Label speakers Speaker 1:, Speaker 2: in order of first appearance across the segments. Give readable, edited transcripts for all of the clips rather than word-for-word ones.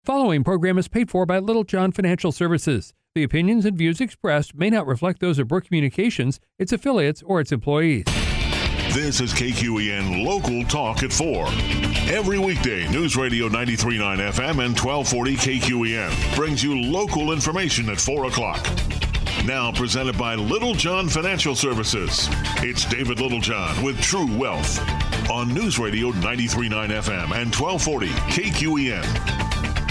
Speaker 1: Following program is paid for by Little John Financial Services. The opinions and views expressed may not reflect those of Brook Communications, its affiliates, or its employees.
Speaker 2: This is KQEN Local Talk at 4. Every weekday, News Radio 93.9 FM and 1240 KQEN brings you local information at 4 o'clock. Now presented by Little John Financial Services. It's David Littlejohn with True Wealth on News Radio 93.9 FM and 1240 KQEN.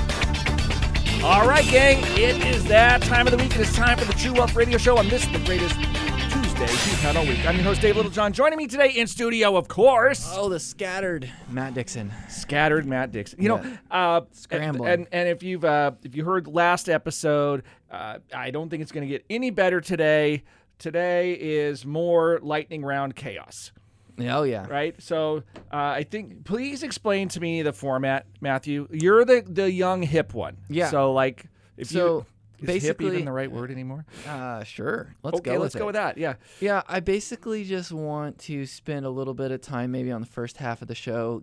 Speaker 3: All right, gang, it is that time of the week. It is time for the True Wealth Radio Show on this, the greatest Tuesday all week. I'm your host, Dave Littlejohn. Joining me today in studio, of course.
Speaker 4: Oh, the scattered Matt Dixon.
Speaker 3: Scattered Matt Dixon. You know,
Speaker 4: Scrambling.
Speaker 3: And if you heard last episode, I don't think it's going to get any better today. Today is more lightning round chaos.
Speaker 4: Oh, yeah.
Speaker 3: Right? So I think, please explain to me the format, Matthew. You're the young, hip one.
Speaker 4: Yeah.
Speaker 3: So, like, is
Speaker 4: basically,
Speaker 3: hip even the right word anymore?
Speaker 4: Sure.
Speaker 3: Let's go with that. Yeah.
Speaker 4: Yeah, I basically just want to spend a little bit of time maybe on the first half of the show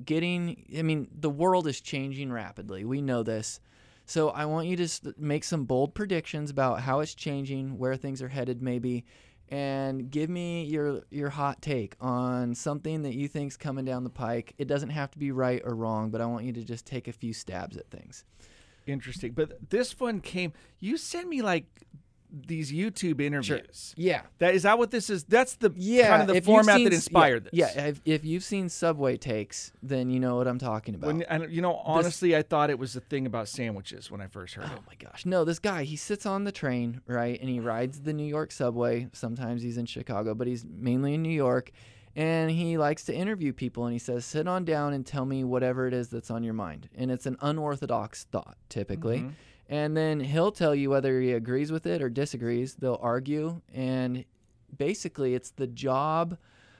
Speaker 4: the world is changing rapidly. We know this. So I want you to make some bold predictions about how it's changing, where things are headed maybe, and give me your hot take on something that you think's coming down the pike. It doesn't have to be right or wrong, but I want you to just take a few stabs at things.
Speaker 3: Interesting. But this one you sent me like these YouTube interviews.
Speaker 4: Sure. Yeah.
Speaker 3: Is that what this is? That's the kind of the format that inspired this.
Speaker 4: Yeah. If you've seen Subway takes, then you know what I'm talking about.
Speaker 3: Honestly, I thought it was a thing about sandwiches when I first heard it.
Speaker 4: Oh my gosh. No, this guy, he sits on the train, right? And he rides the New York subway. Sometimes he's in Chicago, but he's mainly in New York. And he likes to interview people, and he says, sit on down and tell me whatever it is that's on your mind. And it's an unorthodox thought, typically. Mm-hmm. And then he'll tell you whether he agrees with it or disagrees. They'll argue. And basically, it's the job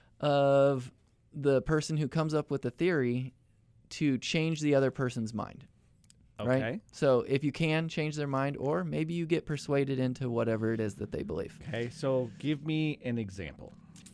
Speaker 4: of the person who comes up with the theory to change the other person's mind.
Speaker 3: Okay.
Speaker 4: Right? So if you can change their mind, or maybe you get persuaded into whatever it is that they believe.
Speaker 3: Okay. So give me an example.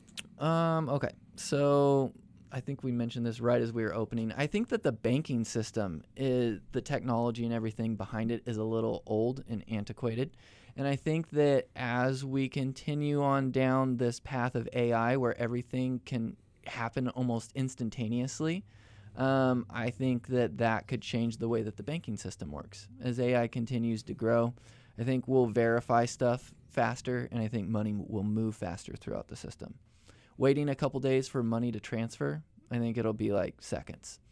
Speaker 4: Okay. So I think we mentioned this right as we were opening. I think that the banking system, the technology and everything behind it is a little old and antiquated. And I think that as we continue on down this path of AI where everything can happen almost instantaneously, I think that could change the way that the banking system works. As AI continues to grow, I think we'll verify stuff faster, and I think money will move faster throughout the system. Waiting a couple days for money to transfer, I think it'll be like seconds.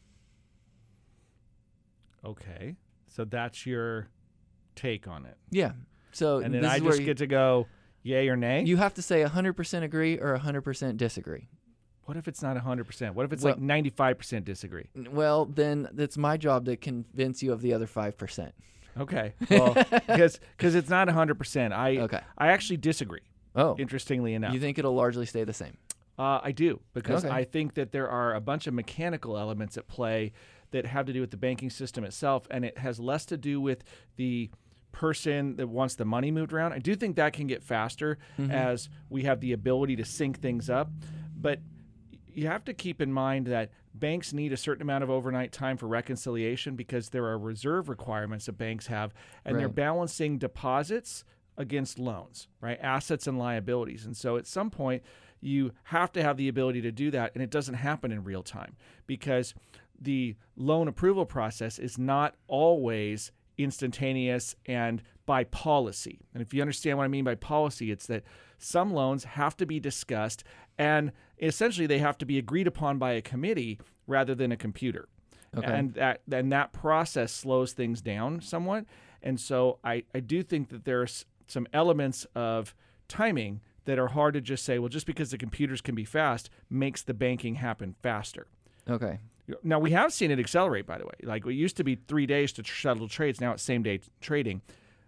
Speaker 3: Okay. So that's your take on it.
Speaker 4: Yeah. So
Speaker 3: and then I just get to go yay or nay?
Speaker 4: You have to say 100% agree or 100% disagree.
Speaker 3: What if it's not 100%? What if it's like 95% disagree?
Speaker 4: Well, then it's my job to convince you of the other 5%.
Speaker 3: Okay. Well, because it's not 100%. I actually disagree.
Speaker 4: Oh.
Speaker 3: Interestingly enough.
Speaker 4: You think it'll largely stay the same?
Speaker 3: I do, because I think that there are a bunch of mechanical elements at play that have to do with the banking system itself, and it has less to do with the person that wants the money moved around. I do think that can get faster as we have the ability to sync things up, but you have to keep in mind that banks need a certain amount of overnight time for reconciliation because there are reserve requirements that banks have, and they're balancing deposits against loans, right? Assets and liabilities. And so at some point, you have to have the ability to do that, and it doesn't happen in real time because the loan approval process is not always instantaneous and by policy. And if you understand what I mean by policy, it's that some loans have to be discussed, and essentially they have to be agreed upon by a committee rather than a computer. Okay. And that process slows things down somewhat. And so I do think that there's some elements of timing that are hard to just say, well, just because the computers can be fast makes the banking happen faster.
Speaker 4: Okay.
Speaker 3: Now, we have seen it accelerate, by the way. Like, it used to be 3 days to settle trades. Now it's same-day trading.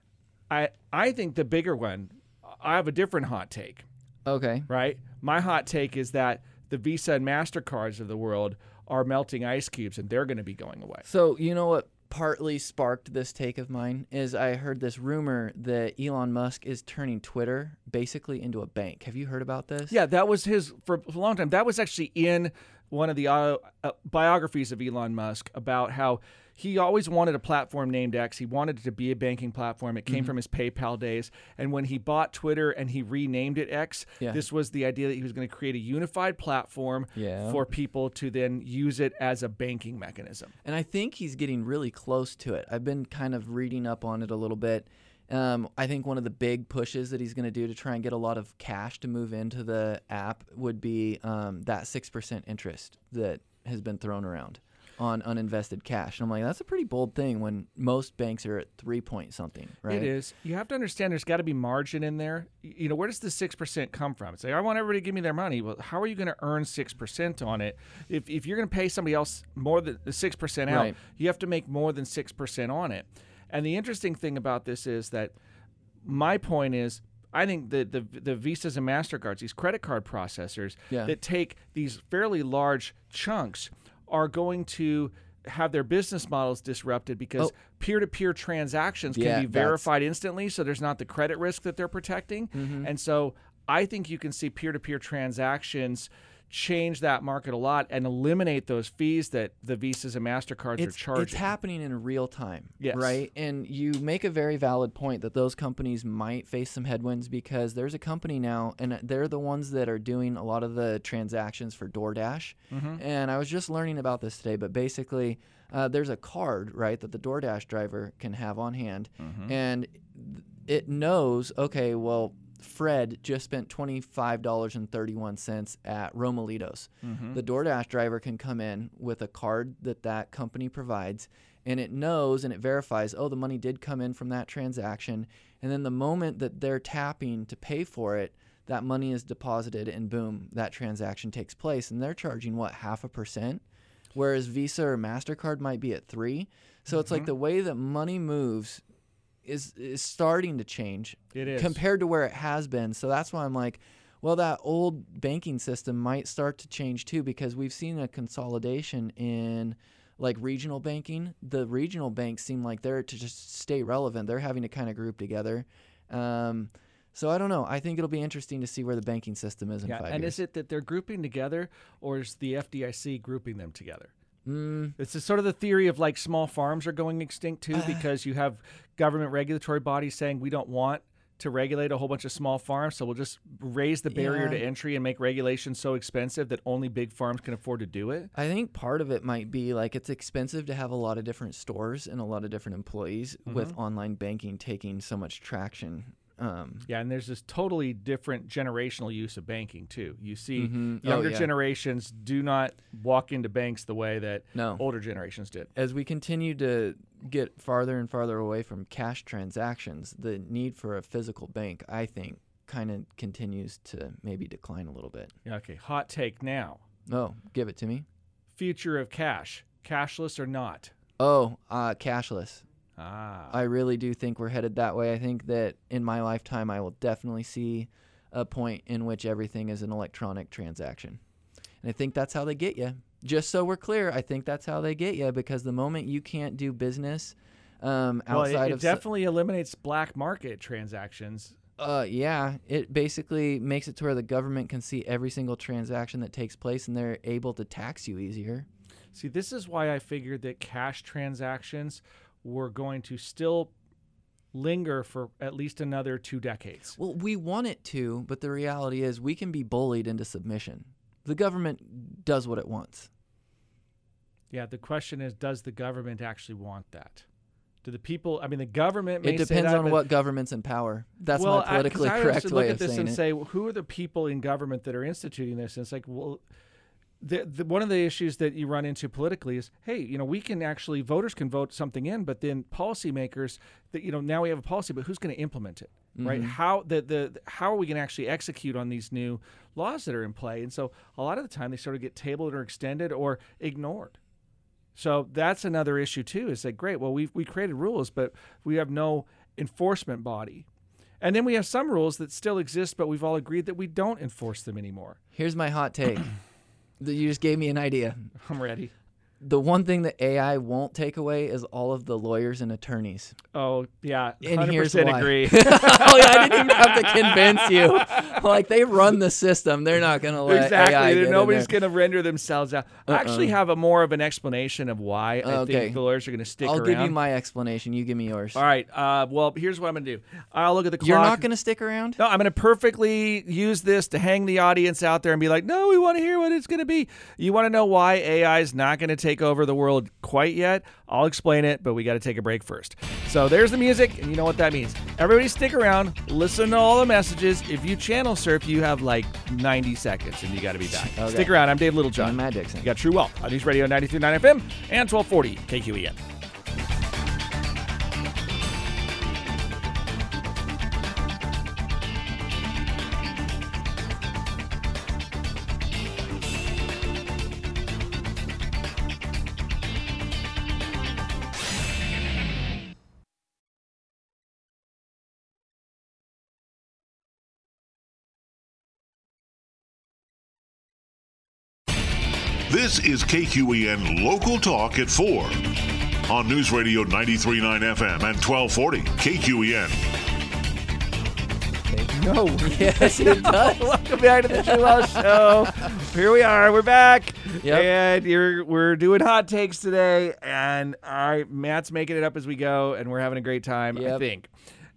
Speaker 3: I think the bigger one, I have a different hot take.
Speaker 4: Okay.
Speaker 3: Right? My hot take is that the Visa and MasterCards of the world are melting ice cubes, and they're going to be going away.
Speaker 4: So you know what partly sparked this take of mine is I heard this rumor that Elon Musk is turning Twitter basically into a bank. Have you heard about this?
Speaker 3: Yeah, that was for a long time. That was actually in one of the biographies of Elon Musk about how he always wanted a platform named X. He wanted it to be a banking platform. It came from his PayPal days. And when he bought Twitter and he renamed it X, this was the idea that he was going to create a unified platform for people to then use it as a banking mechanism.
Speaker 4: And I think he's getting really close to it. I've been kind of reading up on it a little bit. I think one of the big pushes that he's going to do to try and get a lot of cash to move into the app would be that 6% interest that has been thrown around on uninvested cash. And I'm like, that's a pretty bold thing when most banks are at 3 point something, right?
Speaker 3: It is. You have to understand there's got to be margin in there. You know, where does the 6% come from? It's like, I want everybody to give me their money. Well, how are you going to earn 6% on it? If you're going to pay somebody else more than 6% out, you have to make more than 6% on it. And the interesting thing about this is that my point is, I think that the Visas and MasterCards, these credit card processors that take these fairly large chunks, are going to have their business models disrupted because peer-to-peer transactions can be verified instantly, so there's not the credit risk that they're protecting. And so I think you can see peer-to-peer transactions change that market a lot and eliminate those fees that the Visas and MasterCards are charging.
Speaker 4: It's happening in real time, right? And you make a very valid point that those companies might face some headwinds because there's a company now, and they're the ones that are doing a lot of the transactions for DoorDash. And I was just learning about this today, but basically there's a card, right, that the DoorDash driver can have on hand, and it knows, okay, well, Fred just spent $25.31 at Romalitos. The DoorDash driver can come in with a card that company provides, and it knows and it verifies, oh, the money did come in from that transaction. And then the moment that they're tapping to pay for it, that money is deposited, and boom, that transaction takes place. And they're charging, what, 0.5%? Whereas Visa or MasterCard might be at 3%. So it's like the way that money moves is starting to change.
Speaker 3: It is.
Speaker 4: Compared to where it has been. So that's why I'm like, well, that old banking system might start to change too, because we've seen a consolidation in like regional banking. The regional banks seem like they're to just stay relevant. They're having to kind of group together. So I don't know. I think it'll be interesting to see where the banking system is in 5 years.
Speaker 3: And is it that they're grouping together, or is the FDIC grouping them together? It's sort of the theory of like small farms are going extinct too, because you have government regulatory bodies saying we don't want to regulate a whole bunch of small farms, so we'll just raise the barrier to entry and make regulation so expensive that only big farms can afford to do it.
Speaker 4: I think part of it might be like it's expensive to have a lot of different stores and a lot of different employees with online banking taking so much traction.
Speaker 3: And there's this totally different generational use of banking too. You see younger generations do not walk into banks the way that older generations did.
Speaker 4: As we continue to get farther and farther away from cash transactions, the need for a physical bank, I think, kind of continues to maybe decline a little bit.
Speaker 3: Okay, hot take now.
Speaker 4: Oh, give it to me.
Speaker 3: Future of cash, cashless or not?
Speaker 4: Oh, cashless. I really do think we're headed that way. I think that in my lifetime, I will definitely see a point in which everything is an electronic transaction. And I think that's how they get you. Just so we're clear, I think that's how they get you, because the moment you can't do business outside
Speaker 3: it definitely eliminates black market transactions.
Speaker 4: It basically makes it to where the government can see every single transaction that takes place, and they're able to tax you easier.
Speaker 3: See, this is why I figured that cash transactions were going to still linger for at least another 2 decades.
Speaker 4: Well, we want it to, but the reality is we can be bullied into submission. The government does what it wants.
Speaker 3: Yeah, the question is, does the government actually want that? Do the people, I mean, the government may
Speaker 4: say that. It depends on what government's in power. That's my politically correct way of saying it. I look at this and say,
Speaker 3: well, who are the people in government that are instituting this? And it's like, well, one of the issues that you run into politically is, hey, we can actually, voters can vote something in, but then policymakers, that now we have a policy, but who's going to implement it, right? How how are we going to actually execute on these new laws that are in play? And so a lot of the time they sort of get tabled or extended or ignored. So that's another issue too. Is like, great, well, we created rules, but we have no enforcement body. And then we have some rules that still exist, but we've all agreed that we don't enforce them anymore.
Speaker 4: Here's my hot take. You just gave me an idea.
Speaker 3: I'm ready.
Speaker 4: The one thing that AI won't take away is all of the lawyers and attorneys.
Speaker 3: Oh, yeah. 100%
Speaker 4: And here's why.
Speaker 3: agree.
Speaker 4: Oh, yeah, I didn't even have to convince you. Like, they run the system. They're not going to let
Speaker 3: Exactly.
Speaker 4: AI get
Speaker 3: Nobody's
Speaker 4: in there.
Speaker 3: going to render themselves out. I actually have more of an explanation of why I think the lawyers are going to stick around.
Speaker 4: I'll give you my explanation. You give me yours.
Speaker 3: All right. Well, here's what I'm going to do. I'll look at the clock.
Speaker 4: You're not going to stick around?
Speaker 3: No, I'm going to perfectly use this to hang the audience out there and be like, no, we want to hear what it's going to be. You want to know why AI is not going to take over the world quite yet? I'll explain it, but we got to take a break first. So there's the music, and you know what that means. Everybody stick around, listen to all the messages. If you channel surf, you have like 90 seconds, and you got to be back.
Speaker 4: Okay.
Speaker 3: Stick around. I'm Dave Littlejohn.
Speaker 4: I'm Matt Dixon.
Speaker 3: You got True Wealth on News Radio 93.9 FM and 1240 KQEN.
Speaker 2: This is KQEN Local Talk at 4 on News Radio 93.9 FM and 1240 KQEN.
Speaker 3: No.
Speaker 4: Yes, it does.
Speaker 3: Welcome back to the True Wealth Show. Here we are. We're back.
Speaker 4: Yep.
Speaker 3: And we're doing hot takes today. And Matt's making it up as we go, and we're having a great time, I
Speaker 4: Yep.
Speaker 3: think.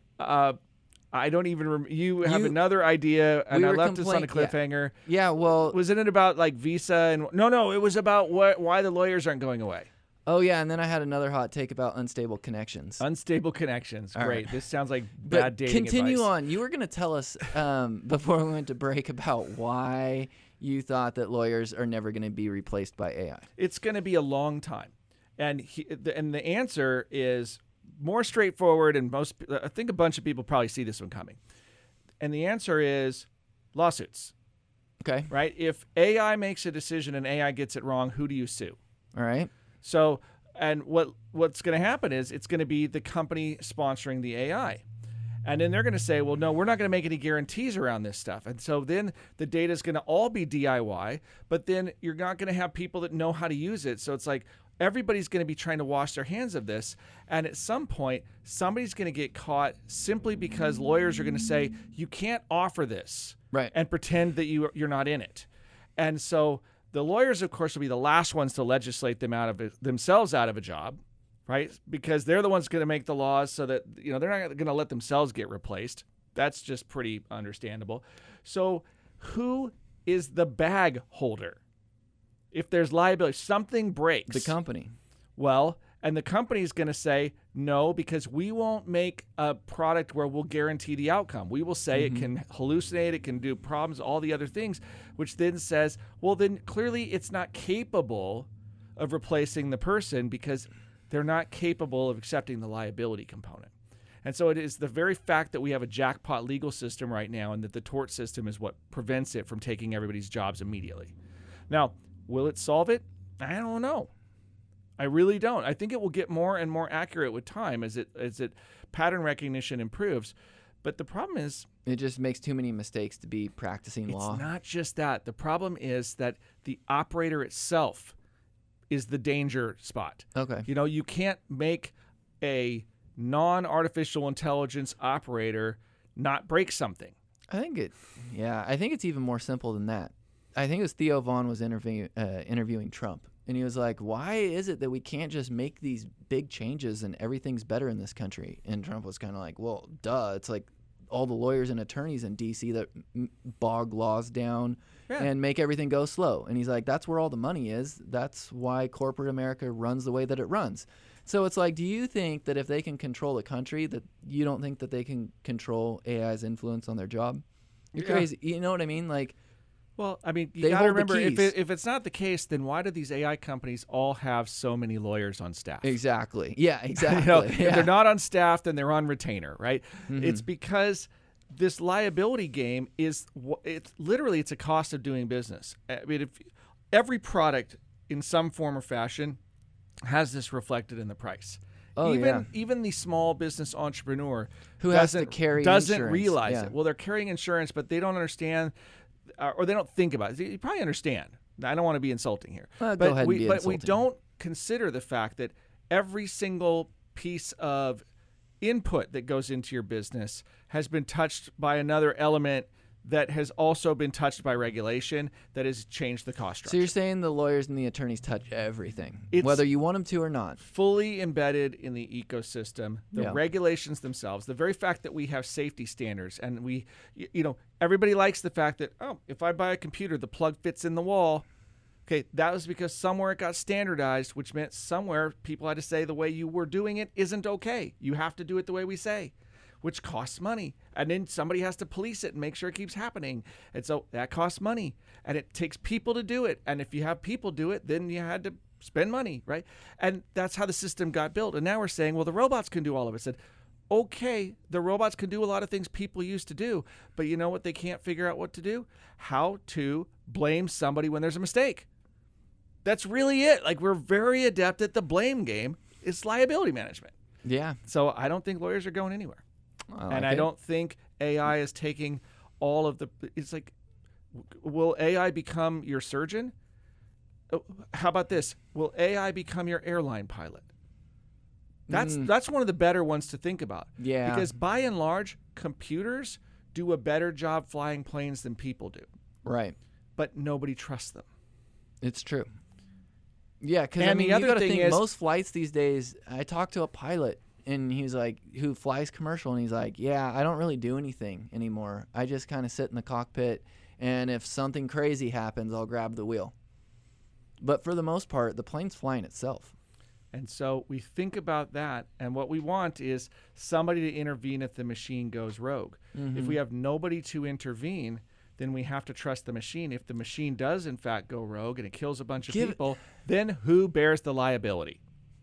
Speaker 3: I don't even remember. You have another idea, and I left us on a cliffhanger.
Speaker 4: Yeah, well.
Speaker 3: Wasn't it about like Visa? And No, it was about why the lawyers aren't going away.
Speaker 4: Oh, yeah, and then I had another hot take about unstable connections.
Speaker 3: Unstable connections.
Speaker 4: All
Speaker 3: Great.
Speaker 4: right.
Speaker 3: This sounds like
Speaker 4: But
Speaker 3: bad dating
Speaker 4: continue
Speaker 3: advice.
Speaker 4: on. You were going to tell us before we went to break about why you thought that lawyers are never going to be replaced by AI.
Speaker 3: It's going to be a long time. And the answer is more straightforward, and I think a bunch of people probably see this one coming. And the answer is lawsuits.
Speaker 4: Okay.
Speaker 3: Right? If AI makes a decision and AI gets it wrong, who do you sue?
Speaker 4: All right.
Speaker 3: So, and what's going to happen is it's going to be the company sponsoring the AI. And then they're going to say, well, no, we're not going to make any guarantees around this stuff. And so then the data is going to all be DIY, but then you're not going to have people that know how to use it. So it's like everybody's going to be trying to wash their hands of this. And at some point, somebody's going to get caught simply because lawyers are going to say, you can't offer this,
Speaker 4: Right.
Speaker 3: and pretend that you're not in it. And so the lawyers, of course, will be the last ones to legislate themselves out of a job, right? Because they're the ones going to make the laws so that, they're not going to let themselves get replaced. That's just pretty understandable. So who is the bag holder? If there's liability, something breaks.
Speaker 4: The company.
Speaker 3: Well, and the company's going to say, no, because we won't make a product where we'll guarantee the outcome. We will say it can hallucinate, it can do problems, all the other things, which then says, well, then clearly it's not capable of replacing the person because they're not capable of accepting the liability component. And so it is the very fact that we have a jackpot legal system right now and that the tort system is what prevents it from taking everybody's jobs immediately. Now, will it solve it? I don't know. I really don't. I think it will get more and more accurate with time as it pattern recognition improves. But the problem is,
Speaker 4: it just makes too many mistakes to be practicing law.
Speaker 3: It's not just that. The problem is that the operator itself is the danger spot.
Speaker 4: Okay.
Speaker 3: You can't make a non-artificial intelligence operator not break something.
Speaker 4: I think it's even more simple than that. I think it was Theo Vaughn was interviewing Trump. And he was like, why is it that we can't just make these big changes and everything's better in this country? And Trump was kind of like, well, duh. It's like all the lawyers and attorneys in D.C. that bog laws down and make everything go slow. And he's like, that's where all the money is. That's why corporate America runs the way that it runs. So it's like, do you think that if they can control the country, that you don't think that they can control AI's influence on their job? You're crazy. You know what I mean? Like,
Speaker 3: well, I mean, you
Speaker 4: they
Speaker 3: got to
Speaker 4: hold the
Speaker 3: remember,
Speaker 4: keys.
Speaker 3: if it's not the case, then why do these AI companies all have so many lawyers on staff?
Speaker 4: Exactly. Yeah, exactly.
Speaker 3: If they're not on staff, then they're on retainer, right? It's because this liability game it's a cost of doing business. I mean, if every product in some form or fashion has this reflected in the price.
Speaker 4: Oh,
Speaker 3: even the small business entrepreneur
Speaker 4: who has to carry
Speaker 3: doesn't
Speaker 4: insurance.
Speaker 3: realize it. Well, they're carrying insurance, but they don't understand. Or they don't think about it. You probably understand. I don't want to be insulting here,
Speaker 4: Go
Speaker 3: but
Speaker 4: ahead and be
Speaker 3: we
Speaker 4: insulting.
Speaker 3: don't consider the fact that every single piece of input that goes into your business has been touched by another element that has also been touched by regulation that has changed the cost structure.
Speaker 4: So you're saying the lawyers and the attorneys touch everything,
Speaker 3: It's
Speaker 4: whether you want them to or not.
Speaker 3: fully embedded in the ecosystem, the regulations themselves, the very fact that we have safety standards, and we, everybody likes the fact that, if I buy a computer, the plug fits in the wall. Okay, that was because somewhere it got standardized, which meant somewhere people had to say the way you were doing it isn't okay. You have to do it the way we say, which costs money. And then somebody has to police it and make sure it keeps happening. And so that costs money. And it takes people to do it. And if you have people do it, then you had to spend money, right? And that's how the system got built. And now we're saying, well, the robots can do all of it. Said, okay, the robots can do a lot of things people used to do. But you know what they can't figure out what to do? How to blame somebody when there's a mistake. That's really it. Like, we're very adept at the blame game. It's liability management.
Speaker 4: Yeah.
Speaker 3: So I don't think lawyers are going anywhere. I don't think AI is taking all of the. It's like, will AI become your surgeon? How about this? Will AI become your airline pilot? That's one of the better ones to think about.
Speaker 4: Yeah.
Speaker 3: Because by and large, computers do a better job flying planes than people do.
Speaker 4: Right.
Speaker 3: But nobody trusts them.
Speaker 4: It's true. Yeah, because
Speaker 3: And the
Speaker 4: you
Speaker 3: other
Speaker 4: got to
Speaker 3: thing
Speaker 4: think
Speaker 3: is-
Speaker 4: most flights these days. I talked to a pilot, and he was like, who flies commercial, and he's like, yeah, I don't really do anything anymore. I just kind of sit in the cockpit, and if something crazy happens, I'll grab the wheel. But for the most part, the plane's flying itself.
Speaker 3: And so we think about that, and what we want is somebody to intervene if the machine goes rogue. If we have nobody to intervene, then we have to trust the machine. If the machine does, in fact, go rogue and it kills a bunch of people, then who bears the liability?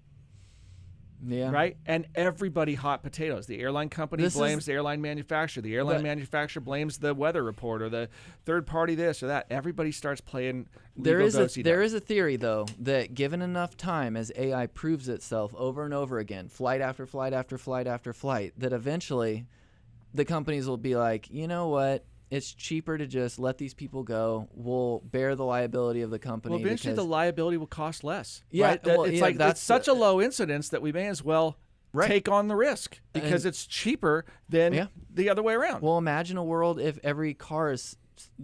Speaker 4: Yeah.
Speaker 3: Right? And everybody hot potatoes. The airline company blames the airline manufacturer. The airline manufacturer blames the weather report or the third party this or that. Everybody starts playing
Speaker 4: There is a theory, though, that given enough time as AI proves itself over and over again, flight after flight after flight after flight, that eventually the companies will be like, you know what? It's cheaper to just let these people go. We'll bear the liability of the company.
Speaker 3: Well, eventually the liability will cost less.
Speaker 4: Yeah,
Speaker 3: right?
Speaker 4: well,
Speaker 3: It's such a low incidence that we may as well take on the risk because it's cheaper than the other way around.
Speaker 4: Well, imagine a world if every car is,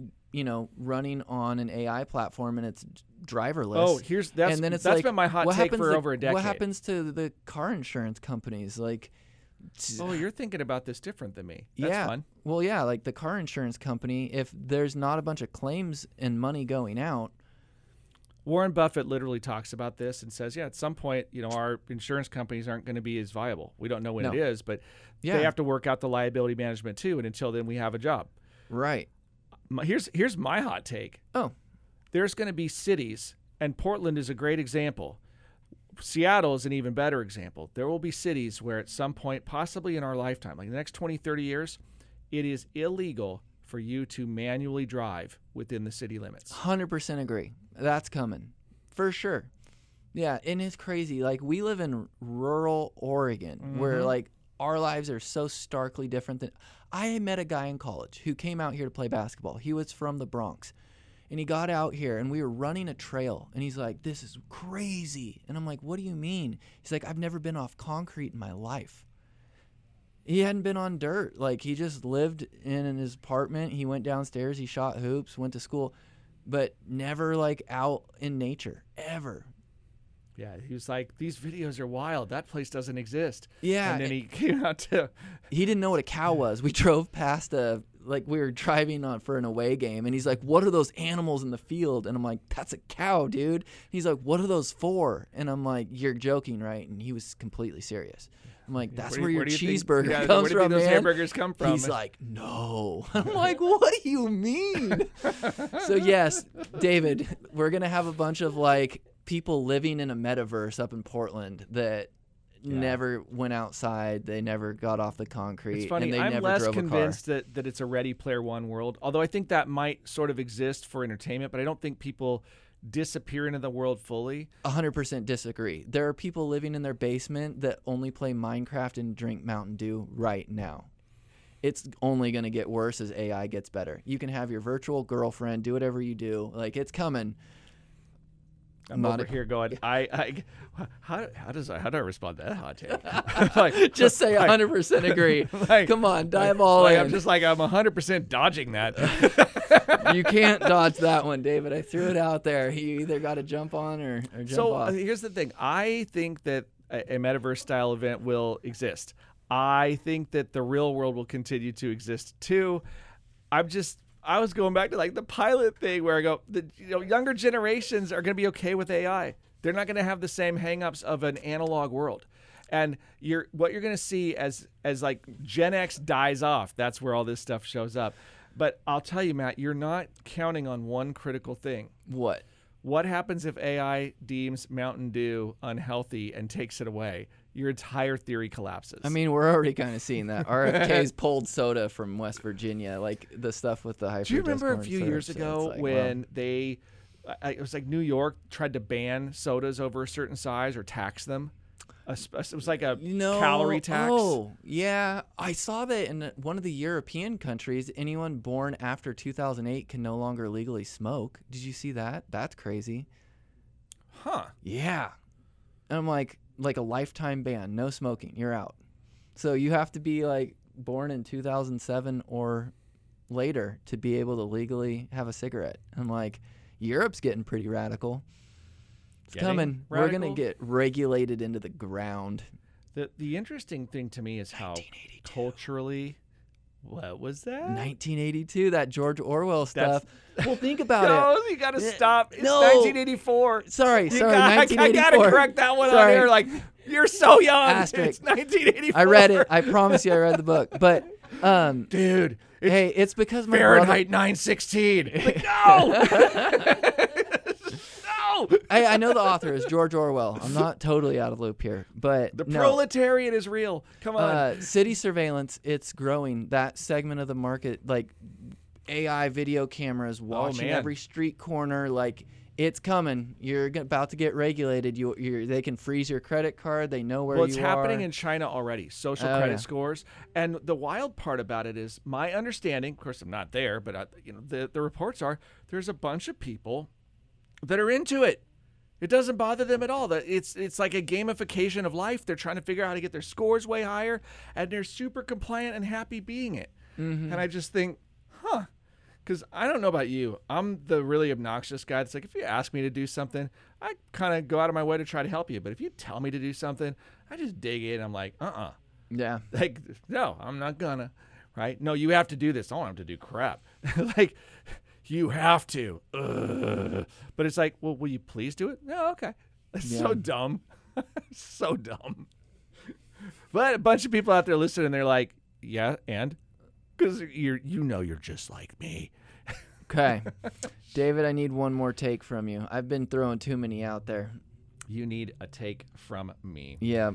Speaker 4: running on an AI platform and it's driverless.
Speaker 3: Oh, that's been my hot take for over a decade.
Speaker 4: What happens to the car insurance companies? Like,
Speaker 3: oh, you're thinking about this different than me. That's fun.
Speaker 4: Well, yeah, like the car insurance company, if there's not a bunch of claims and money going out.
Speaker 3: Warren Buffett literally talks about this and says, at some point, our insurance companies aren't going to be as viable. We don't know when it is, but they have to work out the liability management too, and until then we have a job.
Speaker 4: Right.
Speaker 3: Here's my hot take.
Speaker 4: Oh.
Speaker 3: There's going to be cities, and Portland is a great example. Seattle is an even better example. There will be cities where at some point, possibly in our lifetime, like the next 20, 30 years, it is illegal for you to manually drive within the city limits.
Speaker 4: 100% agree. That's coming. For sure. Yeah, and it's crazy. Like, we live in rural Oregon where, like, our lives are so starkly different than... I met a guy in college who came out here to play basketball. He was from the Bronx. And he got out here, and we were running a trail. And he's like, this is crazy. And I'm like, what do you mean? He's like, I've never been off concrete in my life. He hadn't been on dirt. Like, he just lived in his apartment. He went downstairs. He shot hoops, went to school. But never, like, out in nature, ever.
Speaker 3: Yeah, he was like, these videos are wild. That place doesn't exist.
Speaker 4: Yeah.
Speaker 3: And then he came out to...
Speaker 4: He didn't know what a cow was. We drove past we were driving for an away game, and he's like, what are those animals in the field? And I'm like, that's a cow, dude. He's like, what are those for? And I'm like, you're joking, right? And he was completely serious. I'm like, that's where your cheeseburger comes from, man. Where do those
Speaker 3: hamburgers come from?
Speaker 4: He's like, no. I'm like, what do you mean? So, yes, David, we're going to have a bunch of, people living in a metaverse up in Portland that never went outside. They never got off the concrete.
Speaker 3: It's funny.
Speaker 4: And they
Speaker 3: I'm
Speaker 4: never
Speaker 3: less
Speaker 4: drove
Speaker 3: convinced
Speaker 4: a car.
Speaker 3: that it's a Ready Player One world, although I think that might sort of exist for entertainment, but I don't think people disappear into the world fully.
Speaker 4: 100% disagree. There are people living in their basement that only play Minecraft and drink Mountain Dew right now. It's only going to get worse as AI gets better. You can have your virtual girlfriend, do whatever you do. Like, it's coming.
Speaker 3: I'm over here going, how do I respond to that hot take? Like,
Speaker 4: just say 100% agree.
Speaker 3: Like,
Speaker 4: come on, dive all in.
Speaker 3: I'm just like, I'm 100% dodging that.
Speaker 4: You can't dodge that one, David. I threw it out there. You either got to jump on or jump off.
Speaker 3: So here's the thing. I think that a metaverse style event will exist. I think that the real world will continue to exist too. I was going back to like the pilot thing where I go, younger generations are going to be okay with AI. They're not going to have the same hangups of an analog world. And what you're going to see as like Gen X dies off, that's where all this stuff shows up. But I'll tell you, Matt, you're not counting on one critical thing.
Speaker 4: What?
Speaker 3: What happens if AI deems Mountain Dew unhealthy and takes it away? Your entire theory collapses.
Speaker 4: I mean, we're already kind of seeing that. RFK's pulled soda from West Virginia, like the stuff with the hyper.
Speaker 3: Do you remember a few years ago when it was like New York tried to ban sodas over a certain size or tax them? It was like a calorie tax.
Speaker 4: Oh, yeah. I saw that in one of the European countries, anyone born after 2008 can no longer legally smoke. Did you see that? That's crazy.
Speaker 3: Huh.
Speaker 4: Yeah. And I'm like a lifetime ban, no smoking, you're out. So you have to be like born in 2007 or later to be able to legally have a cigarette. I'm like, Europe's getting pretty radical. It's coming.
Speaker 3: Radical?
Speaker 4: We're going to get regulated into the ground.
Speaker 3: The interesting thing to me is how culturally, what was that?
Speaker 4: 1982, that George Orwell stuff. Well, think about it.
Speaker 3: No, you got to stop. It's 1984.
Speaker 4: Sorry,
Speaker 3: 1984. I got to correct that one on here. Like, you're so young.
Speaker 4: Asterisk.
Speaker 3: It's 1984.
Speaker 4: I read it. I promise you I read the book. But,
Speaker 3: dude.
Speaker 4: Hey, it's because my
Speaker 3: Fahrenheit 916. Like, no!
Speaker 4: I know the author is George Orwell. I'm not totally out of the loop here, but
Speaker 3: the proletariat is real. Come on.
Speaker 4: City surveillance, it's growing. That segment of the market, like AI video cameras watching every street corner, like it's coming. You're about to get regulated. They can freeze your credit card. They know where you are.
Speaker 3: Well, it's happening in China already. Social credit scores. And the wild part about it is my understanding. Of course, I'm not there, but the reports are there's a bunch of people that are into it. It doesn't bother them at all. It's like a gamification of life. They're trying to figure out how to get their scores way higher, and they're super compliant and happy being it. Mm-hmm. And I just think, because I don't know about you. I'm the really obnoxious guy that's like, if you ask me to do something, I kind of go out of my way to try to help you. But if you tell me to do something, I just dig in. I'm like,
Speaker 4: Yeah.
Speaker 3: Like, no, I'm not gonna. Right? No, you have to do this. I don't have to do crap. Like, you have to. But it's like, well, will you please do it? No, okay. It's so dumb. So dumb. But a bunch of people out there listening, they're like, yeah, and? Because you're just like me.
Speaker 4: Okay. David, I need one more take from you. I've been throwing too many out there.
Speaker 3: You need a take from me.
Speaker 4: Yeah.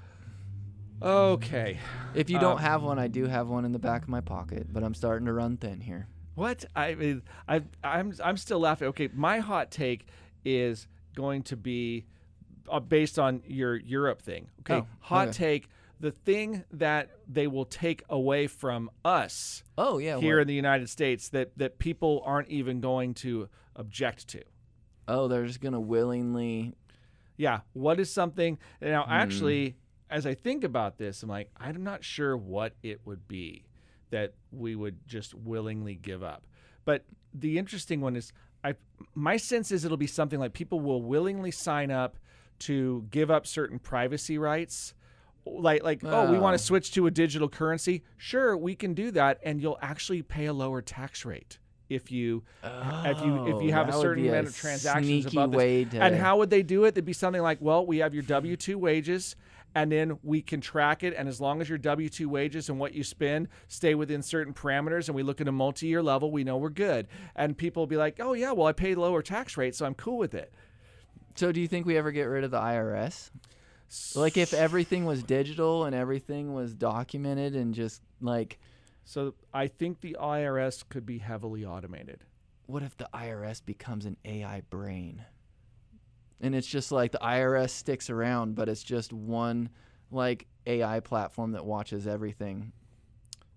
Speaker 3: Okay.
Speaker 4: If you don't have one, I do have one in the back of my pocket, but I'm starting to run thin here.
Speaker 3: What? I mean, I'm still laughing. Okay, my hot take is going to be based on your Europe thing. Okay, take. The thing that they will take away from us here in the United States that people aren't even going to object to.
Speaker 4: Oh, they're just going to willingly.
Speaker 3: Yeah. What is something now? Actually, as I think about this, I'm like, I'm not sure what it would be that we would just willingly give up. But the interesting one is, my sense is it'll be something like people will willingly sign up to give up certain privacy rights. Like, we want to switch to a digital currency. Sure, we can do that, and you'll actually pay a lower tax rate if you have a certain amount of transactions above this. And how would they do it? It'd be something like, well, we have your W-2 wages, and then we can track it, and as long as your W-2 wages and what you spend stay within certain parameters, and we look at a multi-year level, we know we're good. And people will be like, oh, yeah, well, I paid lower tax rate, so I'm cool with it.
Speaker 4: So do you think we ever get rid of the IRS? Like if everything was digital and everything was documented and just like...
Speaker 3: So I think the IRS could be heavily automated.
Speaker 4: What if the IRS becomes an AI brain? And it's just like the IRS sticks around, but it's just one like AI platform that watches everything.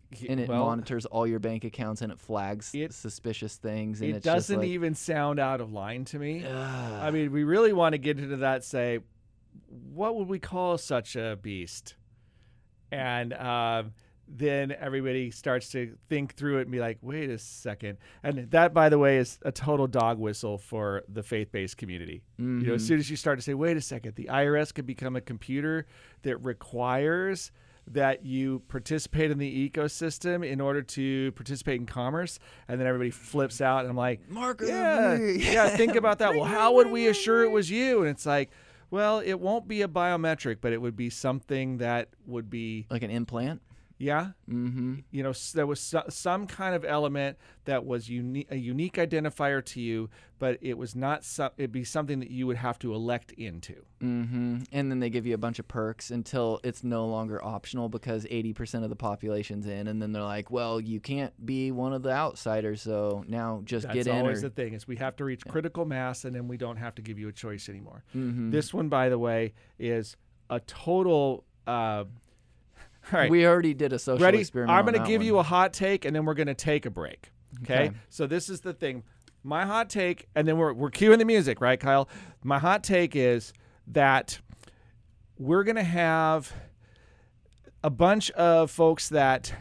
Speaker 4: And it monitors all your bank accounts and it flags suspicious things. And it doesn't
Speaker 3: even sound out of line to me. I mean, we really want to get into that, say, what would we call such a beast? And then everybody starts to think through it and be like, wait a second. And that, by the way, is a total dog whistle for the faith-based community.
Speaker 4: Mm-hmm.
Speaker 3: You know, as soon as you start to say, wait a second, the IRS could become a computer that requires that you participate in the ecosystem in order to participate in commerce, and then everybody flips out, and I'm like, yeah, think about that. Well, how would we assure it was you? And it's like, well, it won't be a biometric, but it would be something that would be
Speaker 4: like an implant.
Speaker 3: Yeah.
Speaker 4: Mm-hmm.
Speaker 3: You know, there was some kind of element that was a unique identifier to you, but it was not. It'd be something that you would have to elect into.
Speaker 4: Mm-hmm. And then they give you a bunch of perks until it's no longer optional because 80% of the population's in, and then they're like, well, you can't be one of the outsiders, so now just get in.
Speaker 3: That's always the thing, is we have to reach critical mass, and then we don't have to give you a choice anymore.
Speaker 4: Mm-hmm.
Speaker 3: This one, by the way, is a total. All right.
Speaker 4: We already did a social experiment.
Speaker 3: I'm going to give you a hot take, and then we're going to take a break. Okay? So this is the thing. My hot take, and then we're cueing the music, right, Kyle? My hot take is that we're going to have a bunch of folks that,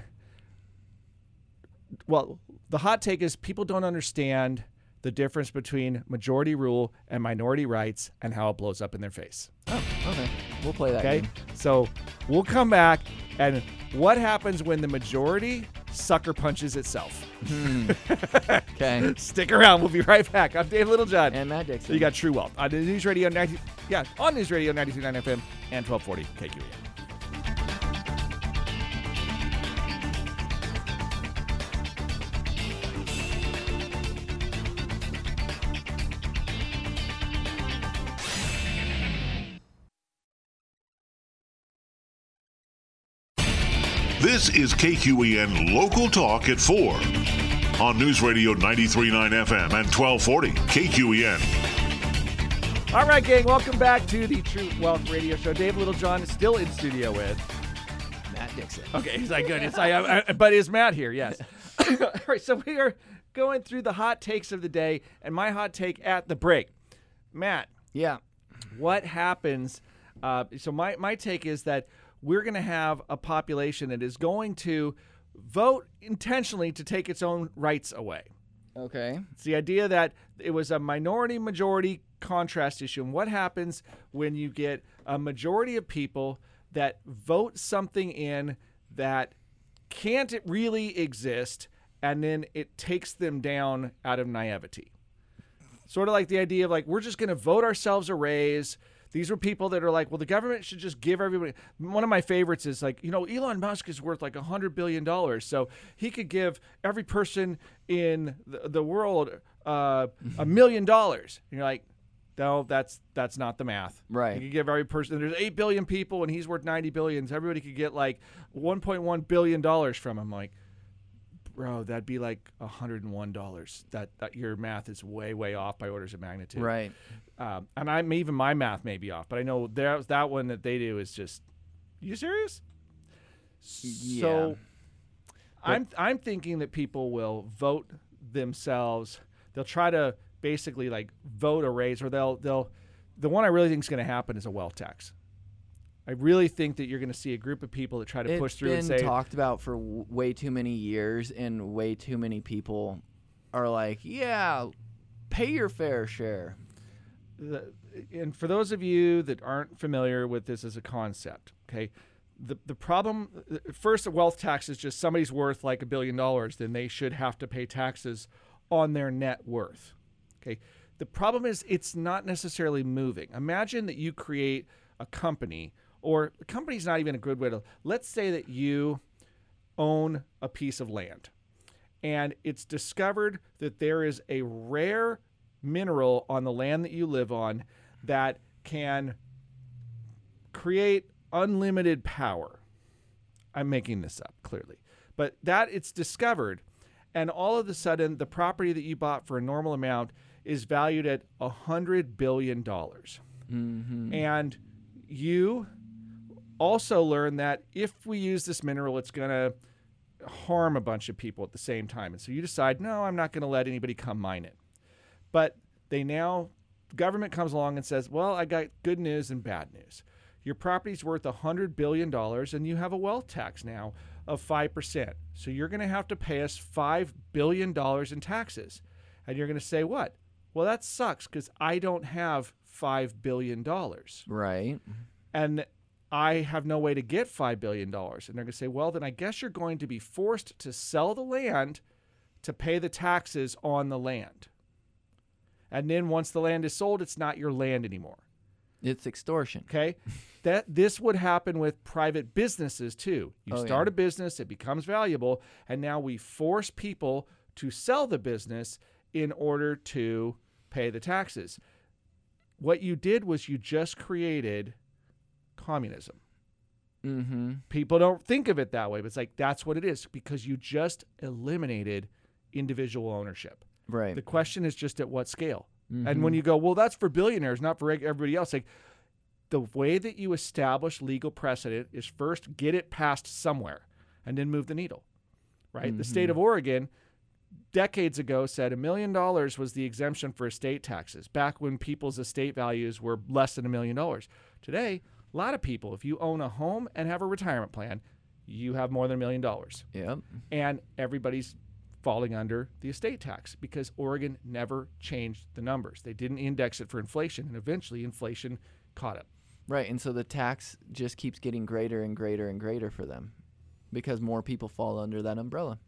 Speaker 3: well, the hot take is people don't understand the difference between majority rule and minority rights and how it blows up in their face.
Speaker 4: Oh, okay. We'll play that game.
Speaker 3: So we'll come back, and what happens when the majority sucker punches itself?
Speaker 4: Okay.
Speaker 3: Stick around. We'll be right back. I'm Dave Littlejohn.
Speaker 4: And Matt Dixon.
Speaker 3: So you got True Wealth on News Radio 93.9 FM and 1240 KQEN.
Speaker 2: This is KQEN Local Talk at 4 on News Radio 93.9 FM and 1240 KQEN.
Speaker 3: All right, gang, welcome back to the True Wealth Radio Show. Dave Littlejohn is still in studio with
Speaker 4: Matt Dixon.
Speaker 3: Okay, he's like, good. But is Matt here? Yes. All right, so we are going through the hot takes of the day, and my hot take at the break. Matt.
Speaker 4: Yeah.
Speaker 3: What happens? So my take is that we're going to have a population that is going to vote intentionally to take its own rights away.
Speaker 4: Okay.
Speaker 3: It's the idea that it was a minority-majority contrast issue. And what happens when you get a majority of people that vote something in that can't really exist, and then it takes them down out of naivety? Sort of like the idea of, like, we're just going to vote ourselves a raise. These were people that are like, well, the government should just give everybody. One of my favorites is like, you know, Elon Musk is worth like $100 billion. So he could give every person in the world $1 million. And you're like, no, that's not the math.
Speaker 4: Right.
Speaker 3: You could give every person, there's 8 billion people and he's worth 90 billion. So everybody could get like $1.1 billion from him. Like, bro, that'd be like $101. That your math is way, way off by orders of magnitude.
Speaker 4: Right.
Speaker 3: And even my math may be off, but I know that one that they do is just, you serious?
Speaker 4: Yeah.
Speaker 3: So I'm thinking that people will vote themselves. They'll try to basically like vote a raise, or the one I really think is going to happen is a wealth tax. I really think that you're going to see a group of people that try to push through and say.
Speaker 4: It's been talked about for way too many years, and way too many people are like, yeah, pay your fair share.
Speaker 3: And for those of you that aren't familiar with this as a concept, okay, the problem, first, a wealth tax is just somebody's worth like $1 billion, then they should have to pay taxes on their net worth. Okay, the problem is it's not necessarily moving. Imagine that you create a company, or the company's not even a good way to, let's say that you own a piece of land and it's discovered that there is a rare mineral on the land that you live on that can create unlimited power. I'm making this up, clearly. But that it's discovered, and all of a sudden, the property that you bought for a normal amount is valued at $100 billion.
Speaker 4: Mm-hmm.
Speaker 3: And you also learn that if we use this mineral, it's going to harm a bunch of people at the same time. And so you decide, no, I'm not going to let anybody come mine it. But government comes along and says, well, I got good news and bad news. Your property's worth $100 billion and you have a wealth tax now of 5%. So you're going to have to pay us $5 billion in taxes. And you're going to say what? Well, that sucks because I don't have $5 billion.
Speaker 4: Right.
Speaker 3: And I have no way to get $5 billion. And they're going to say, well, then I guess you're going to be forced to sell the land to pay the taxes on the land. And then once the land is sold, it's not your land anymore.
Speaker 4: It's extortion.
Speaker 3: Okay? This would happen with private businesses too. You start a business, it becomes valuable, and now we force people to sell the business in order to pay the taxes. What you did was you just created communism.
Speaker 4: Mm-hmm.
Speaker 3: People don't think of it that way, but it's like that's what it is because you just eliminated individual ownership.
Speaker 4: Right.
Speaker 3: The question is just at what scale.
Speaker 4: Mm-hmm.
Speaker 3: And when you go, well, that's for billionaires, not for everybody else. Like the way that you establish legal precedent is first get it passed somewhere and then move the needle, right?
Speaker 4: Mm-hmm.
Speaker 3: The state of Oregon decades ago said $1 million was the exemption for estate taxes back when people's estate values were less than $1 million. Today, a lot of people, if you own a home and have a retirement plan, you have more than $1 million.
Speaker 4: Yep.
Speaker 3: And everybody's falling under the estate tax because Oregon never changed the numbers. They didn't index it for inflation, and eventually inflation caught up.
Speaker 4: Right, and so the tax just keeps getting greater and greater and greater for them because more people fall under that umbrella.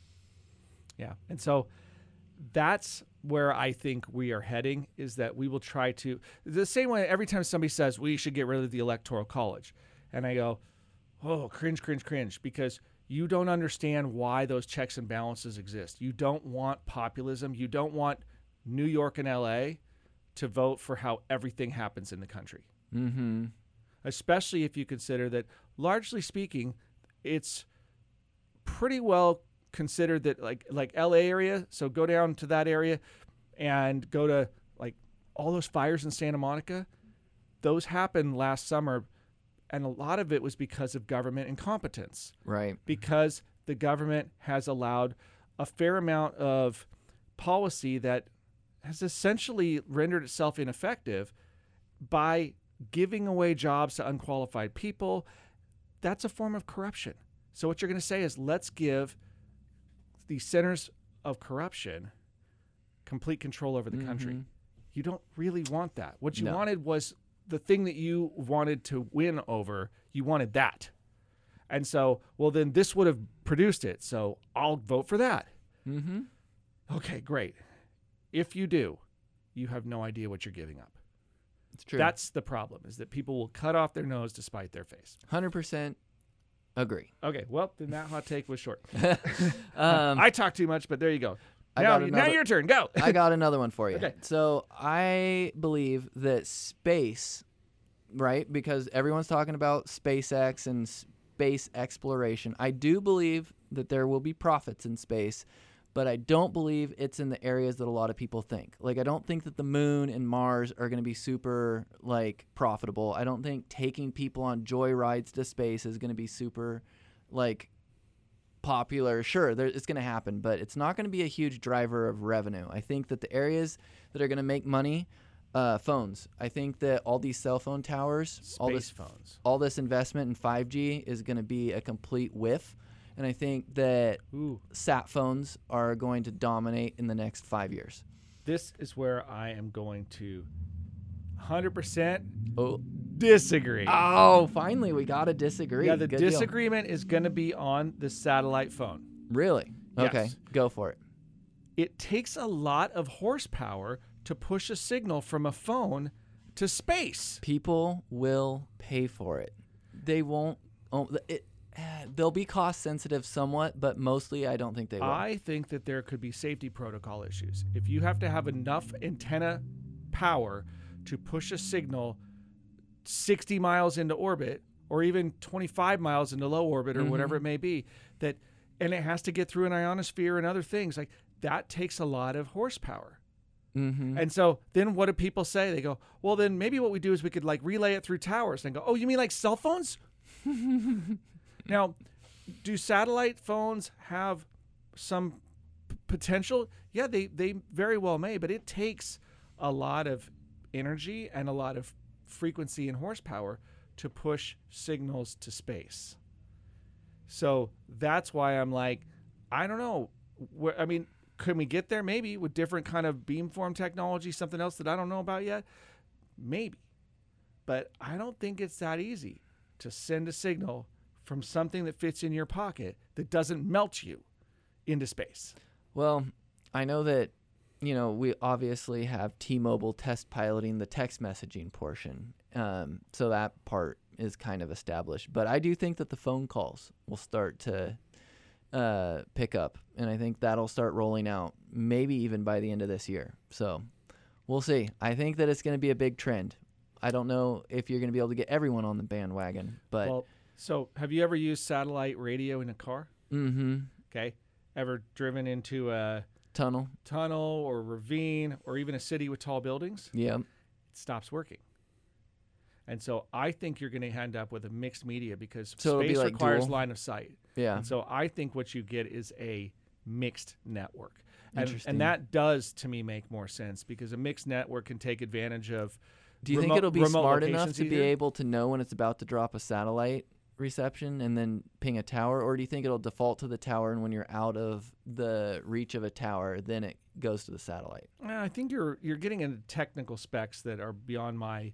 Speaker 3: Yeah, and so that's where I think we are heading is that we will try to, the same way every time somebody says we should get rid of the Electoral College, and I go, oh, cringe, because you don't understand why those checks and balances exist. You don't want populism. You don't want New York and L.A. to vote for how everything happens in the country.
Speaker 4: Mm-hmm.
Speaker 3: Especially if you consider that, largely speaking, it's pretty well considered that like LA area, so go down to that area and go to like all those fires in Santa Monica. Those happened last summer, and a lot of it was because of government incompetence.
Speaker 4: Right.
Speaker 3: Because the government has allowed a fair amount of policy that has essentially rendered itself ineffective by giving away jobs to unqualified people. That's a form of corruption. So what you're going to say is let's give the centers of corruption complete control over the country. You don't really want that. What you wanted was the thing that you wanted to win over. You wanted that. And so, well, then this would have produced it. So I'll vote for that.
Speaker 4: Mm-hmm.
Speaker 3: Okay, great. If you do, you have no idea what you're giving up.
Speaker 4: It's true.
Speaker 3: That's the problem, is that people will cut off their nose to spite their face.
Speaker 4: 100% agree.
Speaker 3: Okay, well, then that hot take was short. I talk too much, but there you go. Now your turn. Go.
Speaker 4: I got another one for you.
Speaker 3: Okay.
Speaker 4: So I believe that space, right, because everyone's talking about SpaceX and space exploration. I do believe that there will be profits in space, but I don't believe it's in the areas that a lot of people think. Like, I don't think that the moon and Mars are going to be super, like, profitable. I don't think taking people on joy rides to space is going to be super, like, popular. Sure, it's going to happen, but it's not going to be a huge driver of revenue. I think that the areas that are going to make money, phones. I think that all these cell phone towers, all this investment in 5G is going to be a complete whiff. And I think that sat phones are going to dominate in the next 5 years.
Speaker 3: This is where I am going to 100% disagree.
Speaker 4: Oh, finally, we got to disagree.
Speaker 3: Yeah, the
Speaker 4: Good
Speaker 3: disagreement is going to be on the satellite phone.
Speaker 4: Really?
Speaker 3: Yes.
Speaker 4: Okay, go for it.
Speaker 3: It takes a lot of horsepower to push a signal from a phone to space.
Speaker 4: People will pay for it. They won't. They'll be cost sensitive somewhat, but mostly I don't think they will.
Speaker 3: I think that there could be safety protocol issues. If you have to have enough antenna power to push a signal 60 miles into orbit or even 25 miles into low orbit or whatever it may be, and it has to get through an ionosphere and other things, like that takes a lot of horsepower.
Speaker 4: Mm-hmm.
Speaker 3: And so then what do people say? They go, well, then maybe what we do is we could like relay it through towers. And go, oh, you mean like cell phones? Now, do satellite phones have some potential? Yeah, they very well may, but it takes a lot of energy and a lot of frequency and horsepower to push signals to space. So that's why I'm like, I don't know. I mean, can we get there? Maybe with different kind of beamform technology, something else that I don't know about yet. Maybe. But I don't think it's that easy to send a signal from something that fits in your pocket that doesn't melt you into space.
Speaker 4: Well, I know that, we obviously have T-Mobile test piloting the text messaging portion. So that part is kind of established. But I do think that the phone calls will start to pick up. And I think that'll start rolling out maybe even by the end of this year. So we'll see. I think that it's going to be a big trend. I don't know if you're going to be able to get everyone on the bandwagon. But
Speaker 3: well, so have you ever used satellite radio in a car?
Speaker 4: Mm-hmm.
Speaker 3: Okay. Ever driven into a
Speaker 4: tunnel
Speaker 3: or ravine or even a city with tall buildings?
Speaker 4: Yeah.
Speaker 3: It stops working. And so I think you're going to end up with a mixed media because space requires
Speaker 4: dual
Speaker 3: line of sight.
Speaker 4: Yeah.
Speaker 3: And so I think what you get is a mixed network.
Speaker 4: Interesting.
Speaker 3: And that does, to me, make more sense because a mixed network can take advantage of
Speaker 4: Do you think it'll be smart enough to be
Speaker 3: either.
Speaker 4: able to know when it's about to drop a satellite reception and then ping a tower? Or do you think it'll default to the tower and when you're out of the reach of a tower, then it goes to the satellite?
Speaker 3: I think you're getting into technical specs that are beyond my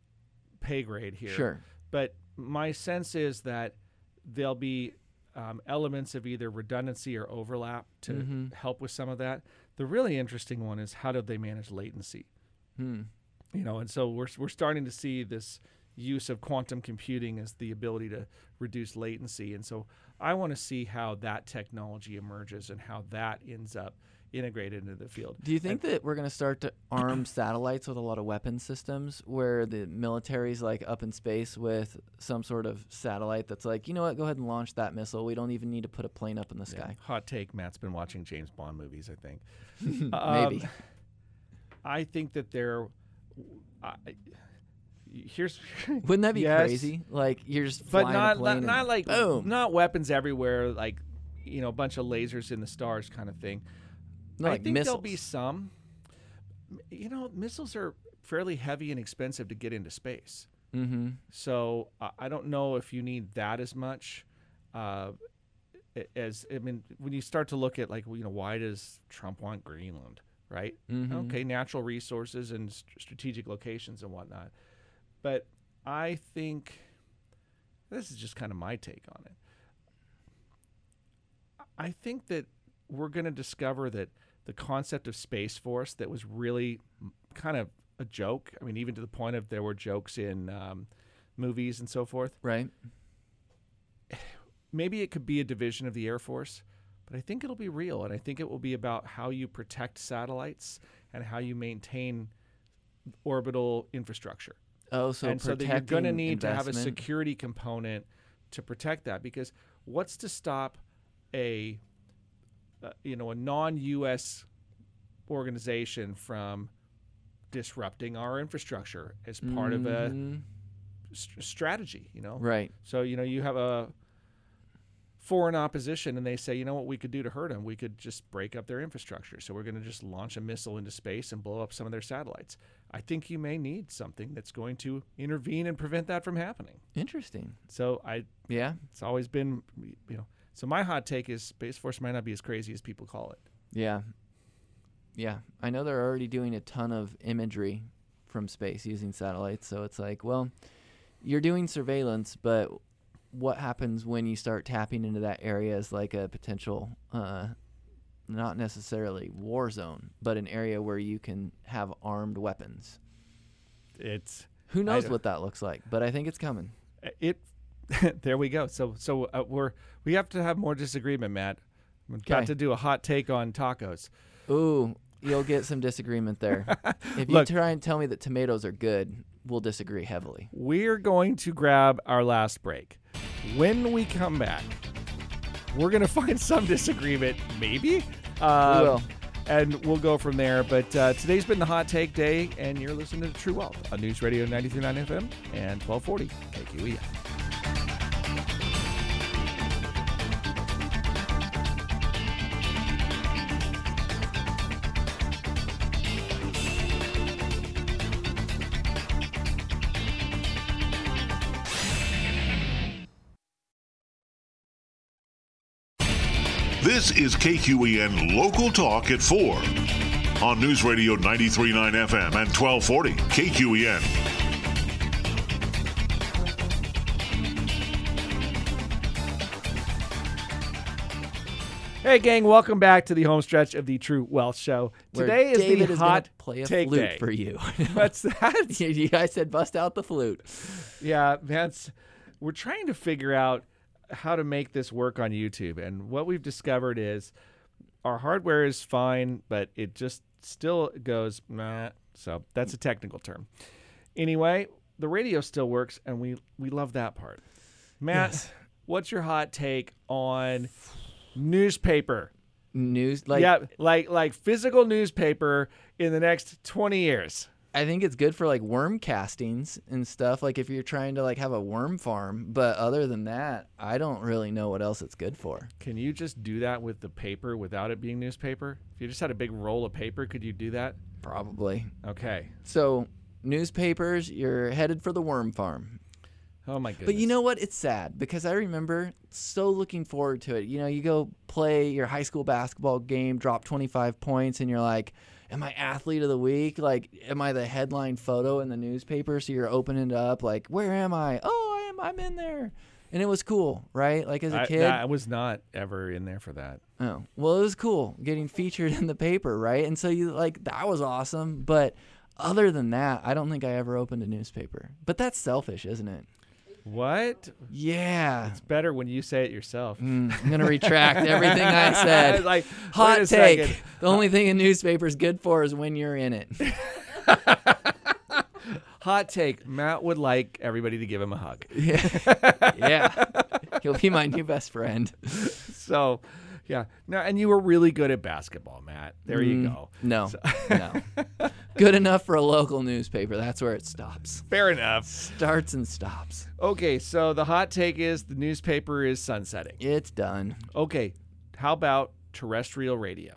Speaker 3: pay grade here.
Speaker 4: Sure.
Speaker 3: But my sense is that there'll be elements of either redundancy or overlap to help with some of that. The really interesting one is how do they manage latency? And so we're starting to see this use of quantum computing as the ability to reduce latency. And so I want to see how that technology emerges and how that ends up integrated into the field.
Speaker 4: Do you think that we're going to start to arm satellites with a lot of weapon systems where the military's like up in space with some sort of satellite that's like, you know what, go ahead and launch that missile. We don't even need to put a plane up in the sky.
Speaker 3: Hot take, Matt's been watching James Bond movies, I think.
Speaker 4: Maybe.
Speaker 3: I think that here's
Speaker 4: wouldn't that be crazy? Like you're just flying a plane
Speaker 3: not like
Speaker 4: boom.
Speaker 3: Not weapons everywhere, like a bunch of lasers in the stars kind of thing.
Speaker 4: Not
Speaker 3: I
Speaker 4: like
Speaker 3: think
Speaker 4: missiles.
Speaker 3: there'll be some. Missiles are fairly heavy and expensive to get into space.
Speaker 4: Mm-hmm.
Speaker 3: So I don't know if you need that as much. When you start to look at why does Trump want Greenland, right?
Speaker 4: Mm-hmm.
Speaker 3: Okay, natural resources and strategic locations and whatnot. But I think this is just kind of my take on it. I think that we're going to discover that the concept of Space Force that was really kind of a joke. I mean, even to the point of there were jokes in movies and so forth.
Speaker 4: Right.
Speaker 3: Maybe it could be a division of the Air Force, but I think it'll be real. And I think it will be about how you protect satellites and how you maintain orbital infrastructure.
Speaker 4: Oh, so
Speaker 3: so that you're going to need to have a security component to protect that, because what's to stop a non-U.S. organization from disrupting our infrastructure as part of a strategy,
Speaker 4: Right.
Speaker 3: So, you have a foreign opposition and they say, you know what we could do to hurt them? We could just break up their infrastructure. So we're going to just launch a missile into space and blow up some of their satellites. I think you may need something that's going to intervene and prevent that from happening.
Speaker 4: Interesting.
Speaker 3: So
Speaker 4: it's
Speaker 3: always been, so my hot take is Space Force might not be as crazy as people call it.
Speaker 4: Yeah. Yeah. I know they're already doing a ton of imagery from space using satellites. So it's like, well, you're doing surveillance, but what happens when you start tapping into that area as like a potential, not necessarily war zone, but an area where you can have armed weapons? Who knows what that looks like, but I think it's coming.
Speaker 3: There we go. So we have to have more disagreement, Matt. I'm about to do a hot take on tacos.
Speaker 4: Ooh, you'll get some disagreement there. If you try and tell me that tomatoes are good, we'll disagree heavily.
Speaker 3: We're going to grab our last break. When we come back, we're going to find some disagreement, maybe.
Speaker 4: We will.
Speaker 3: And we'll go from there. But today's been the Hot Take Day, and you're listening to True Wealth on News Radio 93.9 FM and 1240 KQEN.
Speaker 2: This is KQEN Local Talk at 4 on News Radio 93.9 FM and 1240 KQEN.
Speaker 3: Hey, gang, welcome back to the home stretch of the True Wealth Show. Today is
Speaker 4: David
Speaker 3: the
Speaker 4: is
Speaker 3: hot
Speaker 4: play a
Speaker 3: take
Speaker 4: flute
Speaker 3: day.
Speaker 4: for you.
Speaker 3: What's that?
Speaker 4: You guys said bust out the flute.
Speaker 3: Yeah, we're trying to figure out how to make this work on YouTube. And what we've discovered is our hardware is fine, but it just still goes, meh. So that's a technical term. Anyway, the radio still works, and we love that part. Matt,
Speaker 4: Yes.
Speaker 3: What's your hot take on newspaper? Like physical newspaper in the next 20 years.
Speaker 4: I think it's good for like worm castings and stuff, like if you're trying to like have a worm farm, but other than that, I don't really know what else it's good for.
Speaker 3: Can you just do that with the paper without it being newspaper? If you just had a big roll of paper, could you do that?
Speaker 4: Probably.
Speaker 3: Okay.
Speaker 4: So newspapers, you're headed for the worm farm.
Speaker 3: Oh my goodness.
Speaker 4: But you know what? It's sad because I remember so looking forward to it. You know, you go play your high school basketball game, drop 25 points, and you're like, am I athlete of the week? Like, am I the headline photo in the newspaper? So you're opening it up like, where am I? Oh, I'm in there. And it was cool, right? Like as a kid.
Speaker 3: I was not ever in there for that.
Speaker 4: Oh, well, it was cool getting featured in the paper, right? And so you like, that was awesome. But other than that, I don't think I ever opened a newspaper. But that's selfish, isn't it?
Speaker 3: What?
Speaker 4: Yeah.
Speaker 3: It's better when you say it yourself.
Speaker 4: I'm going to retract everything I said.
Speaker 3: Like,
Speaker 4: hot
Speaker 3: wait a
Speaker 4: take.
Speaker 3: second.
Speaker 4: The only thing a newspaper is good for is when you're in it.
Speaker 3: Hot take. Matt would like everybody to give him a hug.
Speaker 4: Yeah. He'll be my new best friend.
Speaker 3: So, yeah. No, and you were really good at basketball, Matt. There you go.
Speaker 4: No. Good enough for a local newspaper. That's where it stops.
Speaker 3: Fair enough.
Speaker 4: Starts and stops.
Speaker 3: Okay, so the hot take is the newspaper is sunsetting.
Speaker 4: It's done.
Speaker 3: Okay, how about terrestrial radio?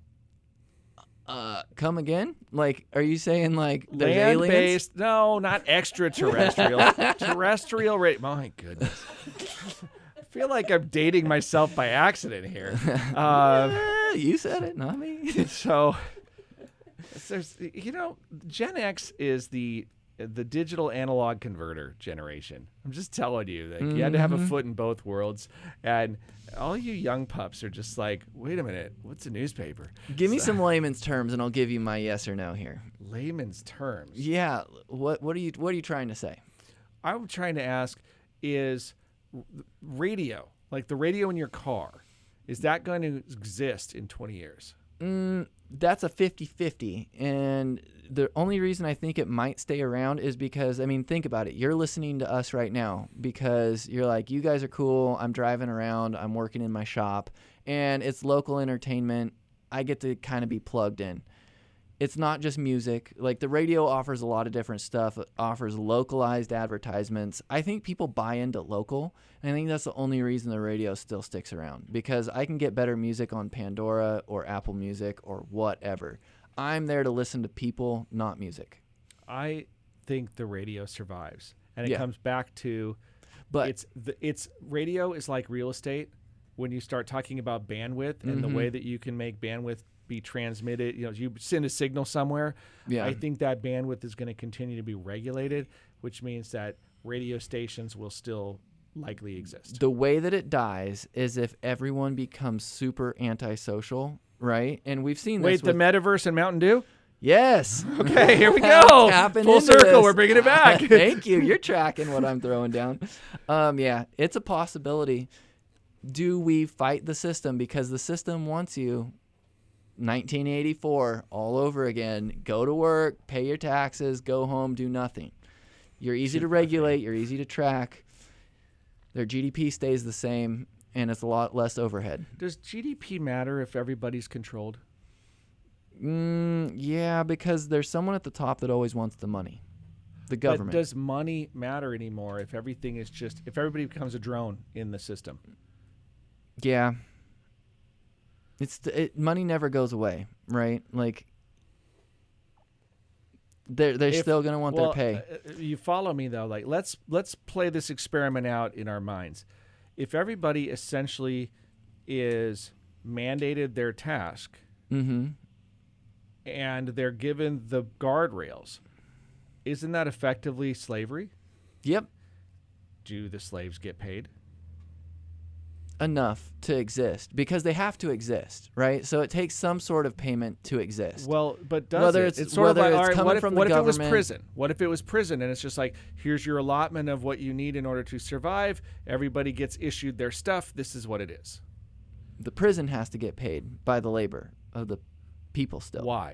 Speaker 4: Come again? Like, are you saying like there's aliens?
Speaker 3: Land-based? No, not extraterrestrial. Terrestrial radio. My goodness. I feel like I'm dating myself by accident here.
Speaker 4: You said it, not me.
Speaker 3: So, there's, Gen X is the digital analog converter generation. I'm just telling you, like, you had to have a foot in both worlds, and all you young pups are just like, wait a minute, what's a newspaper?
Speaker 4: Give me some layman's terms, and I'll give you my yes or no here.
Speaker 3: Layman's terms.
Speaker 4: Yeah. What are you trying to say?
Speaker 3: I'm trying to ask, is radio, like the radio in your car, is that going to exist in 20 years?
Speaker 4: That's a 50-50, and the only reason I think it might stay around is because, I mean, think about it. You're listening to us right now because you're like, you guys are cool. I'm driving around. I'm working in my shop, and it's local entertainment. I get to kind of be plugged in. It's not just music. Like, the radio offers a lot of different stuff. It offers localized advertisements. I think people buy into local, and I think that's the only reason the radio still sticks around, because I can get better music on Pandora or Apple Music or whatever. I'm there to listen to people, not music.
Speaker 3: I think the radio survives, and it comes back to,
Speaker 4: but
Speaker 3: it's radio is like real estate. When you start talking about bandwidth and the way that you can make bandwidth be transmitted, you send a signal somewhere.
Speaker 4: Yeah.
Speaker 3: I think that bandwidth is going to continue to be regulated, which means that radio stations will still likely exist.
Speaker 4: The way that it dies is if everyone becomes super antisocial, right? And we've seen this.
Speaker 3: Wait, the metaverse and Mountain Dew?
Speaker 4: Yes.
Speaker 3: Okay, here we go. Full circle.
Speaker 4: This.
Speaker 3: We're bringing it back.
Speaker 4: Thank you. You're tracking what I'm throwing down. Yeah, it's a possibility. Do we fight the system because the system wants you? 1984 all over again. Go to work, pay your taxes, go home, do nothing. You're easy to regulate, you're easy to track. Their GDP stays the same, and it's a lot less overhead.
Speaker 3: Does GDP matter if everybody's controlled?
Speaker 4: Yeah, because there's someone at the top that always wants the money. The government.
Speaker 3: But does money matter anymore if if everybody becomes a drone in the system?
Speaker 4: Yeah. Money never goes away, right? Like, they're still going to want their pay.
Speaker 3: You follow me, though. Like, let's play this experiment out in our minds. If everybody essentially is mandated their task
Speaker 4: Mm-hmm.
Speaker 3: and they're given the guardrails, isn't that effectively slavery?
Speaker 4: Yep.
Speaker 3: Do the slaves get paid?
Speaker 4: Enough to exist because they have to exist, right? So it takes some sort of payment to exist.
Speaker 3: Well, but does
Speaker 4: Whether
Speaker 3: it?
Speaker 4: it's
Speaker 3: sort of
Speaker 4: whether
Speaker 3: like,
Speaker 4: it's
Speaker 3: all right,
Speaker 4: coming from the
Speaker 3: what if it was
Speaker 4: government-
Speaker 3: prison? What if it was prison and it's just like, here's your allotment of what you need in order to survive. Everybody gets issued their stuff. This is what it is.
Speaker 4: The prison has to get paid by the labor of the people still.
Speaker 3: Why?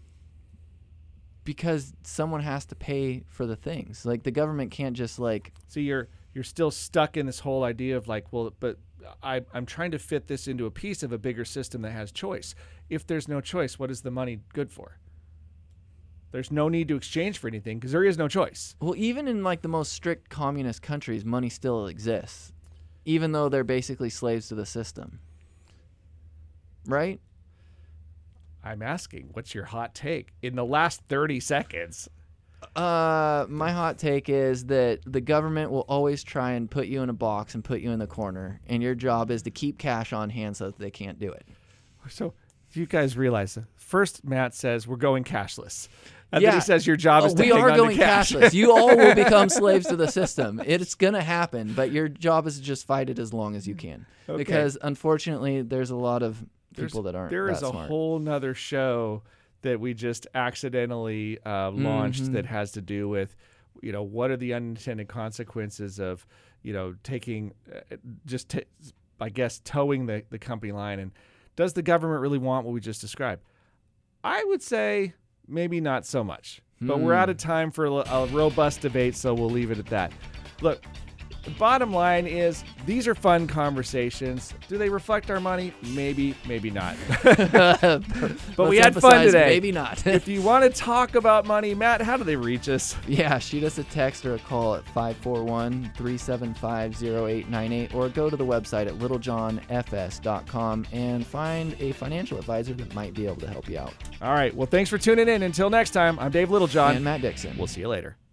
Speaker 4: Because someone has to pay for the things. Like the government can't just like.
Speaker 3: So you're still stuck in this whole idea of like, well, but I'm trying to fit this into a piece of a bigger system that has choice. If there's no choice, what is the money good for? There's no need to exchange for anything because there is no choice.
Speaker 4: Well, even in like the most strict communist countries, money still exists, even though they're basically slaves to the system. Right?
Speaker 3: I'm asking, what's your hot take in the last 30 seconds?
Speaker 4: My hot take is that the government will always try and put you in a box and put you in the corner, and your job is to keep cash on hand so that they can't do it.
Speaker 3: So you guys realize, first Matt says we're going cashless. And
Speaker 4: Yeah.
Speaker 3: then he says your job is to
Speaker 4: we
Speaker 3: hang
Speaker 4: are
Speaker 3: on to
Speaker 4: going
Speaker 3: cash.
Speaker 4: cashless. You all will become slaves to the system. It's going to happen, but your job is to just fight it as long as you can.
Speaker 3: Okay.
Speaker 4: Because unfortunately, there's a lot of people that aren't
Speaker 3: There is
Speaker 4: that
Speaker 3: a
Speaker 4: smart.
Speaker 3: whole nother show that we just accidentally launched that has to do with, what are the unintended consequences of, taking, I guess, towing the company line. And does the government really want what we just described? I would say maybe not so much. But we're out of time for a robust debate, so we'll leave it at that. Look, the bottom line is these are fun conversations. Do they reflect our money? Maybe, maybe not. But we had fun today.
Speaker 4: Maybe not.
Speaker 3: If you want to talk about money, Matt, how do they reach us?
Speaker 4: Yeah, shoot us a text or a call at 541-375-0898 or go to the website at littlejohnfs.com and find a financial advisor that might be able to help you out.
Speaker 3: All right. Well, thanks for tuning in. Until next time, I'm Dave Littlejohn.
Speaker 4: And Matt Dixon.
Speaker 3: We'll see you later.